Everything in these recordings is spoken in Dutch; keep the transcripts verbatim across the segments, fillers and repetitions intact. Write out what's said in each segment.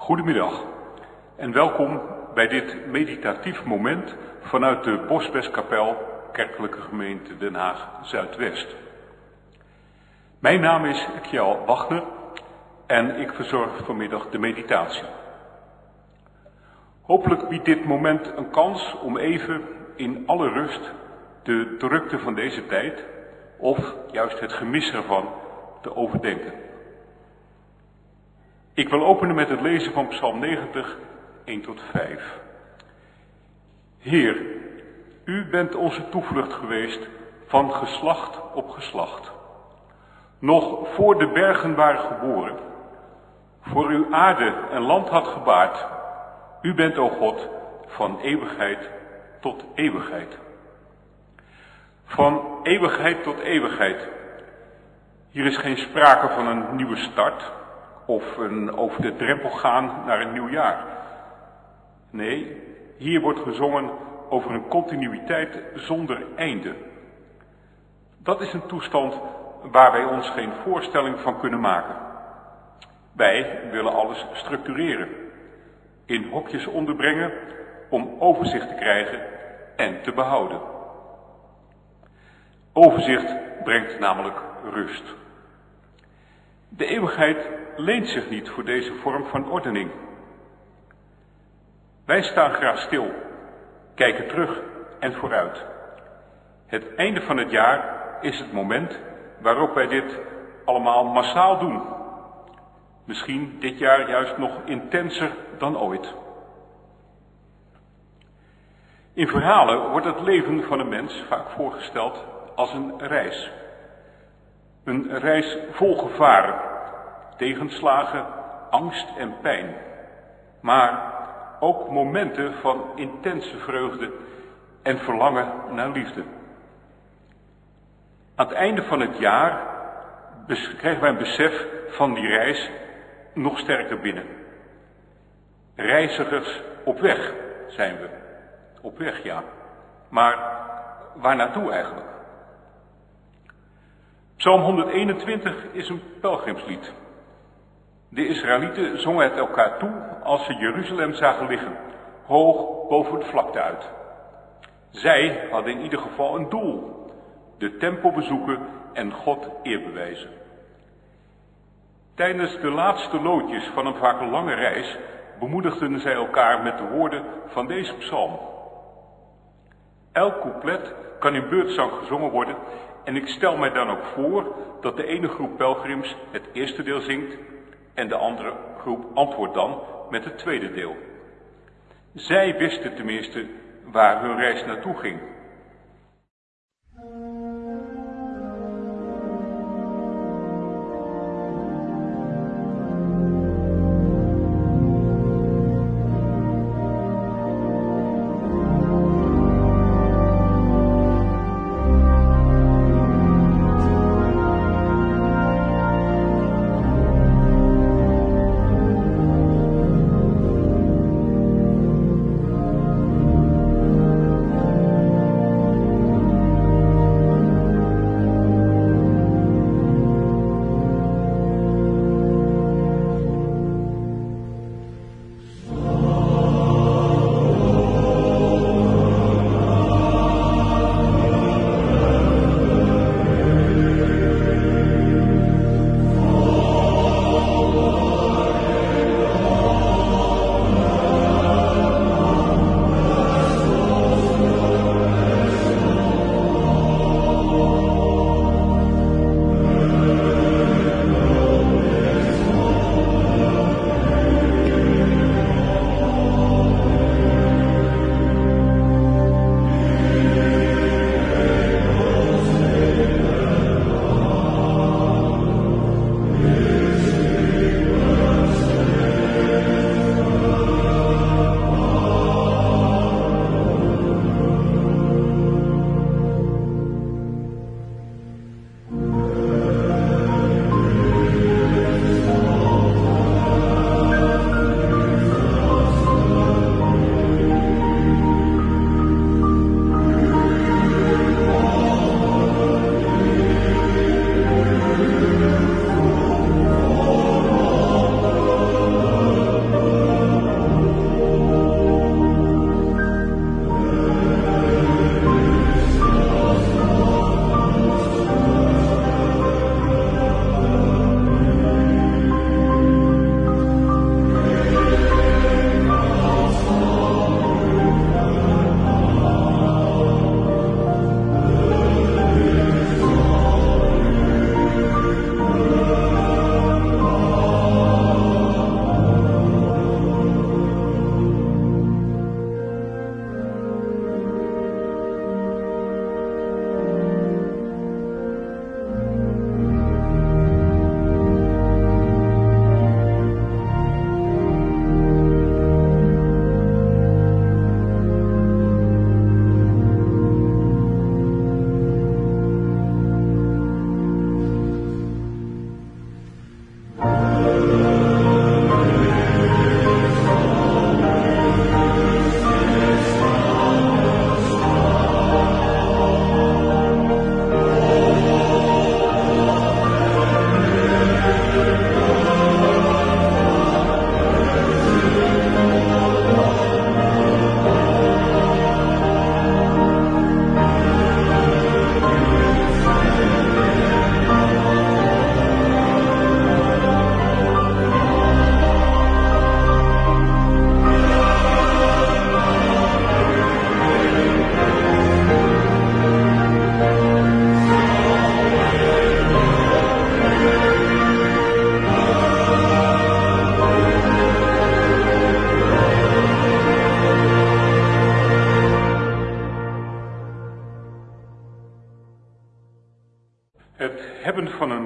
Goedemiddag en welkom bij dit meditatief moment vanuit de Bosbeskapel, Kerkelijke Gemeente Den Haag Zuidwest. Mijn naam is Kjell Wagner en ik verzorg vanmiddag de meditatie. Hopelijk biedt dit moment een kans om even in alle rust de drukte van deze tijd, of juist het gemis ervan, te overdenken. Ik wil openen met het lezen van Psalm negentig, één tot vijf. Heer, u bent onze toevlucht geweest van geslacht op geslacht. Nog voor de bergen waren geboren, voor uw aarde en land had gebaard. U bent, o God, van eeuwigheid tot eeuwigheid. Van eeuwigheid tot eeuwigheid. Hier is geen sprake van een nieuwe start of een over de drempel gaan naar een nieuw jaar. Nee, hier wordt gezongen over een continuïteit zonder einde. Dat is een toestand waar wij ons geen voorstelling van kunnen maken. Wij willen alles structureren, in hokjes onderbrengen om overzicht te krijgen en te behouden. Overzicht brengt namelijk rust. De eeuwigheid leent zich niet voor deze vorm van ordening. Wij staan graag stil, kijken terug en vooruit. Het einde van het jaar is het moment waarop wij dit allemaal massaal doen. Misschien dit jaar juist nog intenser dan ooit. In verhalen wordt het leven van een mens vaak voorgesteld als een reis. Een reis vol gevaren, tegenslagen, angst en pijn. Maar ook momenten van intense vreugde en verlangen naar liefde. Aan het einde van het jaar krijgen wij een besef van die reis nog sterker binnen. Reizigers op weg zijn we. Op weg, ja. Maar waar naartoe eigenlijk? Psalm honderdeenentwintig is een pelgrimslied. De Israëlieten zongen het elkaar toe als ze Jeruzalem zagen liggen, hoog boven de vlakte uit. Zij hadden in ieder geval een doel: de tempel bezoeken en God eer bewijzen. Tijdens de laatste loodjes van een vaak lange reis bemoedigden zij elkaar met de woorden van deze psalm. Elk couplet kan in beurtzang gezongen worden en ik stel mij dan ook voor dat de ene groep pelgrims het eerste deel zingt en de andere groep antwoordt dan met het tweede deel. Zij wisten tenminste waar hun reis naartoe ging. Thank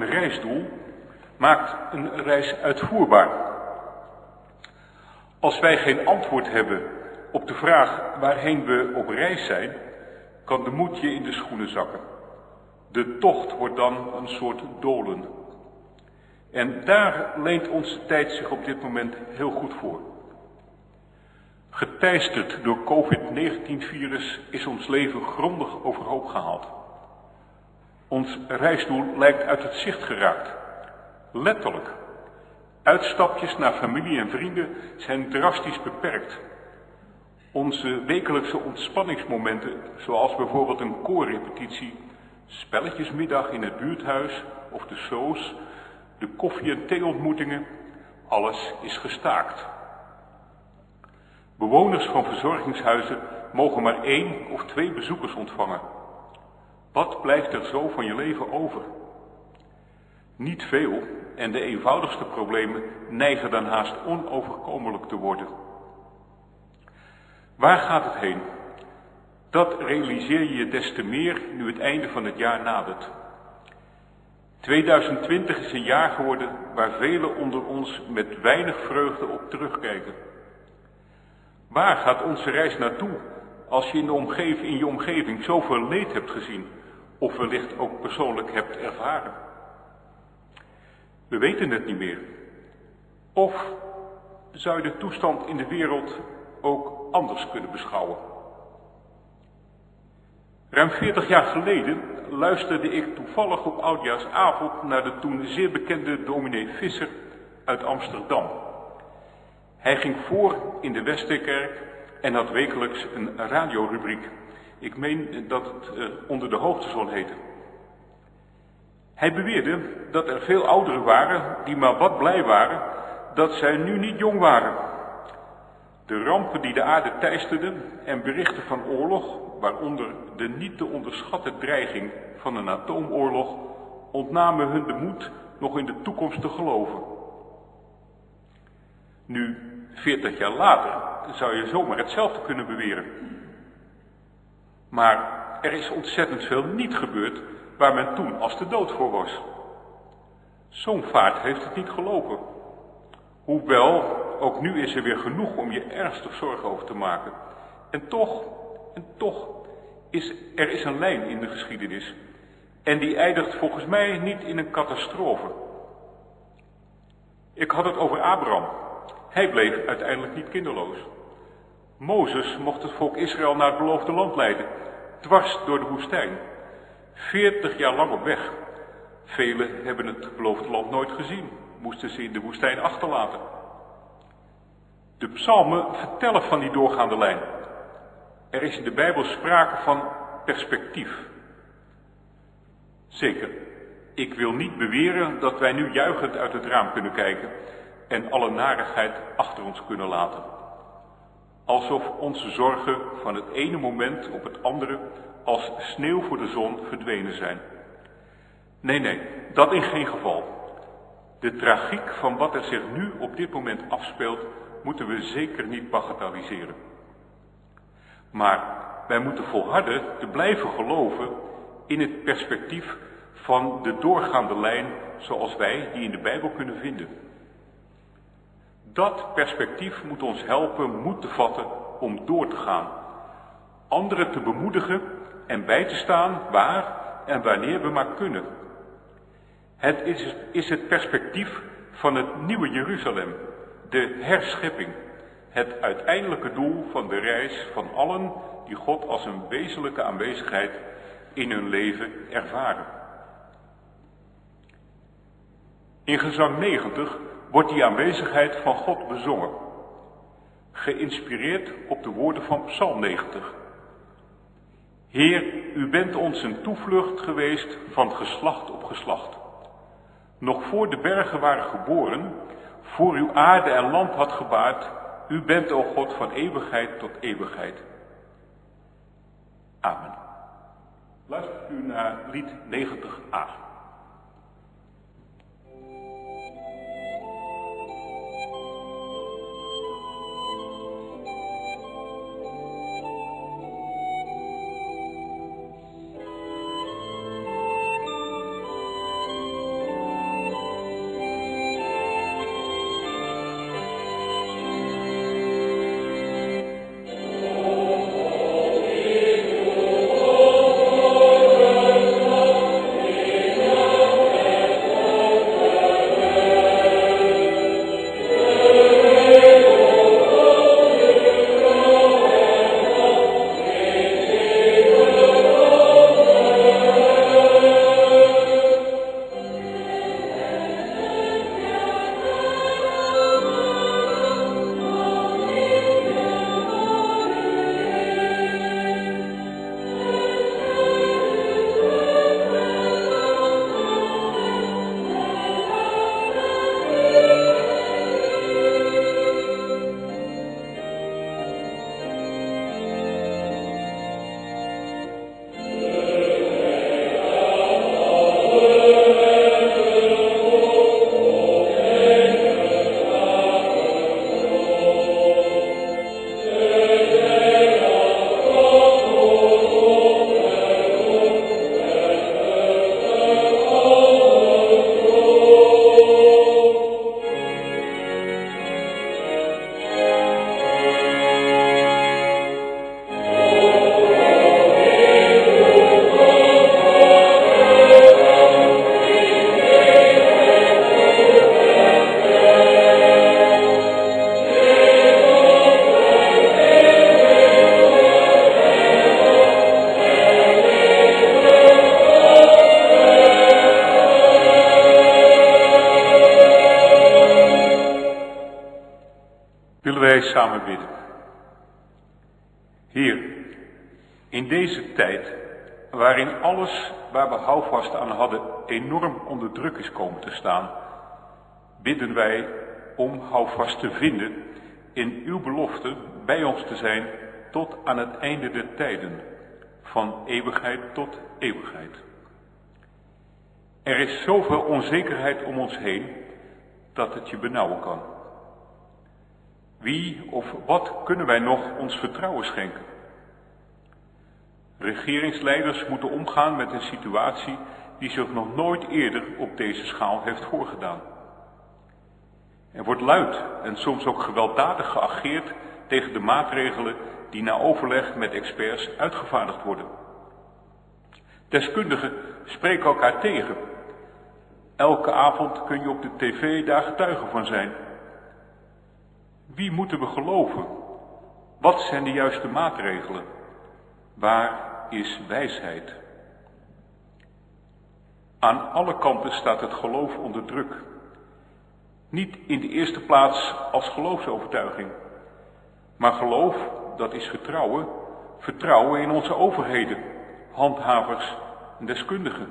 een reisdoel maakt een reis uitvoerbaar. Als wij geen antwoord hebben op de vraag waarheen we op reis zijn, kan de moed je in de schoenen zakken. De tocht wordt dan een soort dolen. En daar leent onze tijd zich op dit moment heel goed voor. Geteisterd door covid negentien virus is ons leven grondig overhoop gehaald. Ons reisdoel lijkt uit het zicht geraakt. Letterlijk. Uitstapjes naar familie en vrienden zijn drastisch beperkt. Onze wekelijkse ontspanningsmomenten, zoals bijvoorbeeld een koorrepetitie, spelletjesmiddag in het buurthuis of de soos, de koffie- en theeontmoetingen, alles is gestaakt. Bewoners van verzorgingshuizen mogen maar één of twee bezoekers ontvangen. Wat blijft er zo van je leven over? Niet veel, en de eenvoudigste problemen neigen dan haast onoverkomelijk te worden. Waar gaat het heen? Dat realiseer je je des te meer nu het einde van het jaar nadert. tweeduizend twintig is een jaar geworden waar velen onder ons met weinig vreugde op terugkijken. Waar gaat onze reis naartoe als je in, de omgeving, in je omgeving zoveel leed hebt gezien of wellicht ook persoonlijk hebt ervaren? We weten het niet meer. Of zou je de toestand in de wereld ook anders kunnen beschouwen? Ruim veertig jaar geleden luisterde ik toevallig op oudjaarsavond naar de toen zeer bekende dominee Visser uit Amsterdam. Hij ging voor in de Westerkerk en had wekelijks een radiorubriek. Ik meen dat het uh, onder de hoogtezon heette. Hij beweerde dat er veel ouderen waren die maar wat blij waren dat zij nu niet jong waren. De rampen die de aarde teisterden en berichten van oorlog, waaronder de niet te onderschatte dreiging van een atoomoorlog, ontnamen hun de moed nog in de toekomst te geloven. Nu, veertig jaar later, zou je zomaar hetzelfde kunnen beweren. Maar er is ontzettend veel niet gebeurd waar men toen als de dood voor was. Zo'n vaart heeft het niet gelopen. Hoewel, ook nu is er weer genoeg om je ernstig zorgen over te maken. En toch, en toch, is er is een lijn in de geschiedenis. En die eindigt volgens mij niet in een catastrofe. Ik had het over Abraham. Hij bleef uiteindelijk niet kinderloos. Mozes mocht het volk Israël naar het beloofde land leiden, dwars door de woestijn. Veertig jaar lang op weg. Velen hebben het beloofde land nooit gezien, moesten ze in de woestijn achterlaten. De psalmen vertellen van die doorgaande lijn. Er is in de Bijbel sprake van perspectief. Zeker, ik wil niet beweren dat wij nu juichend uit het raam kunnen kijken en alle narigheid achter ons kunnen laten. Alsof onze zorgen van het ene moment op het andere als sneeuw voor de zon verdwenen zijn. Nee, nee, dat in geen geval. De tragiek van wat er zich nu op dit moment afspeelt, moeten we zeker niet bagatelliseren. Maar wij moeten volharden te blijven geloven in het perspectief van de doorgaande lijn zoals wij die in de Bijbel kunnen vinden. Dat perspectief moet ons helpen moed te vatten om door te gaan. Anderen te bemoedigen en bij te staan waar en wanneer we maar kunnen. Het is, is het perspectief van het nieuwe Jeruzalem, de herschepping. Het uiteindelijke doel van de reis van allen die God als een wezenlijke aanwezigheid in hun leven ervaren. In gezang negentig wordt die aanwezigheid van God bezongen, geïnspireerd op de woorden van Psalm negentig. Heer, u bent ons een toevlucht geweest van geslacht op geslacht. Nog voor de bergen waren geboren, voor uw aarde en land had gebaard, u bent, o God, van eeuwigheid tot eeuwigheid. Amen. Luistert u naar lied negentig a. Willen wij samen bidden. Heer, in deze tijd, waarin alles waar we houvast aan hadden enorm onder druk is komen te staan, bidden wij om houvast te vinden in uw belofte bij ons te zijn tot aan het einde der tijden, van eeuwigheid tot eeuwigheid. Er is zoveel onzekerheid om ons heen dat het je benauwen kan. Wie of wat kunnen wij nog ons vertrouwen schenken? Regeringsleiders moeten omgaan met een situatie die zich nog nooit eerder op deze schaal heeft voorgedaan. Er wordt luid en soms ook gewelddadig geageerd tegen de maatregelen die na overleg met experts uitgevaardigd worden. Deskundigen spreken elkaar tegen. Elke avond kun je op de tv daar getuige van zijn. Wie moeten we geloven? Wat zijn de juiste maatregelen? Waar is wijsheid? Aan alle kanten staat het geloof onder druk. Niet in de eerste plaats als geloofsovertuiging, maar geloof, dat is vertrouwen, vertrouwen in onze overheden, handhavers en deskundigen.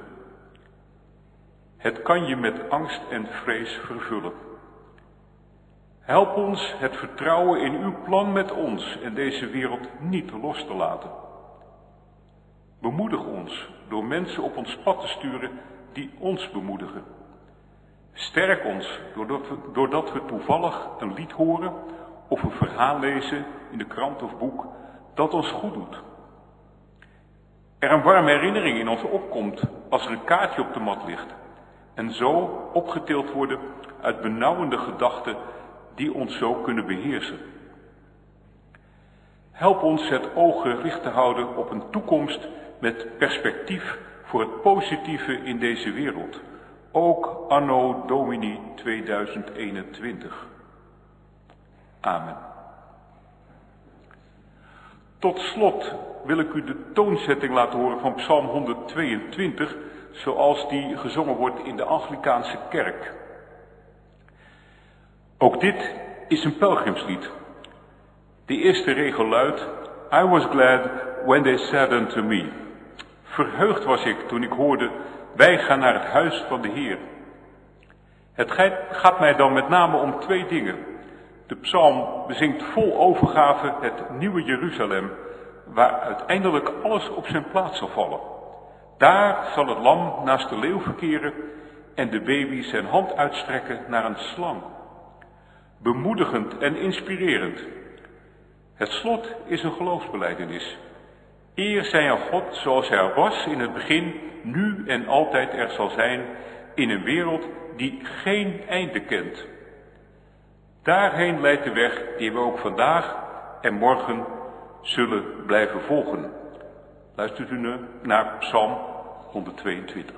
Het kan je met angst en vrees vervullen. Help ons het vertrouwen in uw plan met ons en deze wereld niet los te laten. Bemoedig ons door mensen op ons pad te sturen die ons bemoedigen. Sterk ons doordat we, doordat we toevallig een lied horen of een verhaal lezen in de krant of boek dat ons goed doet. Er een warme herinnering in ons opkomt als er een kaartje op de mat ligt en zo opgetild worden uit benauwende gedachten die ons zo kunnen beheersen. Help ons het oog gericht te houden op een toekomst met perspectief voor het positieve in deze wereld. Ook anno Domini tweeduizend eenentwintig. Amen. Tot slot wil ik u de toonzetting laten horen van Psalm honderdtweeëntwintig, zoals die gezongen wordt in de Anglicaanse kerk. Ook dit is een pelgrimslied. De eerste regel luidt: I was glad when they said unto me. Verheugd was ik toen ik hoorde, wij gaan naar het huis van de Heer. Het gaat mij dan met name om twee dingen. De psalm bezingt vol overgave het nieuwe Jeruzalem, waar uiteindelijk alles op zijn plaats zal vallen. Daar zal het lam naast de leeuw verkeren en de baby zijn hand uitstrekken naar een slang. Bemoedigend en inspirerend. Het slot is een geloofsbelijdenis. Eer zij aan God zoals hij er was in het begin, nu en altijd er zal zijn, in een wereld die geen einde kent. Daarheen leidt de weg die we ook vandaag en morgen zullen blijven volgen. Luistert u nu naar Psalm honderdtweeëntwintig.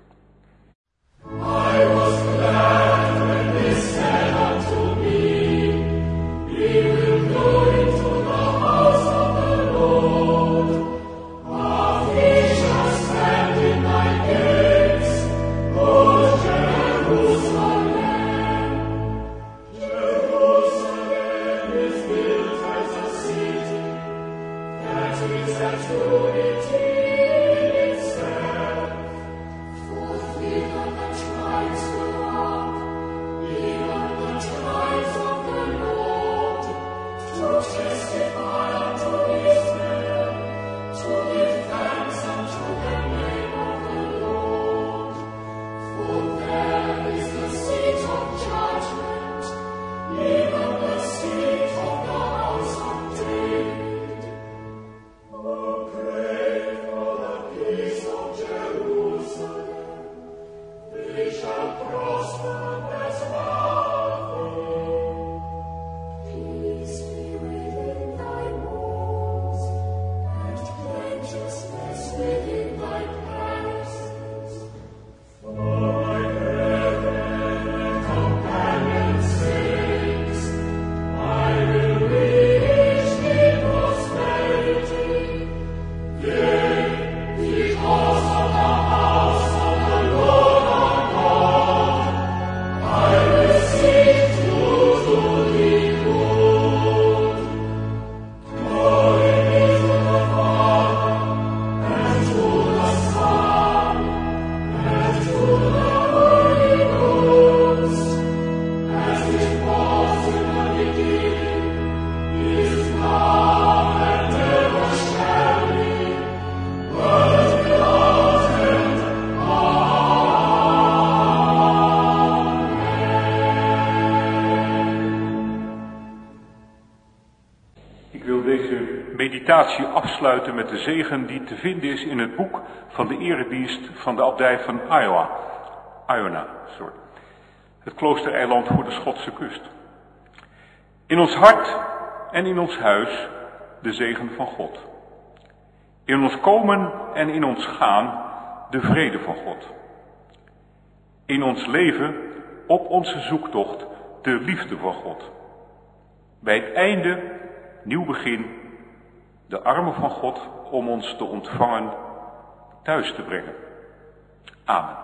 I was glad when they said unto me, we will go into the house of the Lord. Our feet shall stand in thy gates, O Jerusalem. Jerusalem is built as a city that is at unity in itself. meditatie afsluiten met de zegen die te vinden is in het boek van de eredienst van de abdij van Iowa. Iona, sorry. Het kloostereiland voor de Schotse kust. In ons hart en in ons huis de zegen van God. In ons komen en in ons gaan de vrede van God. In ons leven op onze zoektocht de liefde van God. Bij het einde, nieuw begin, de armen van God om ons te ontvangen thuis te brengen. Amen.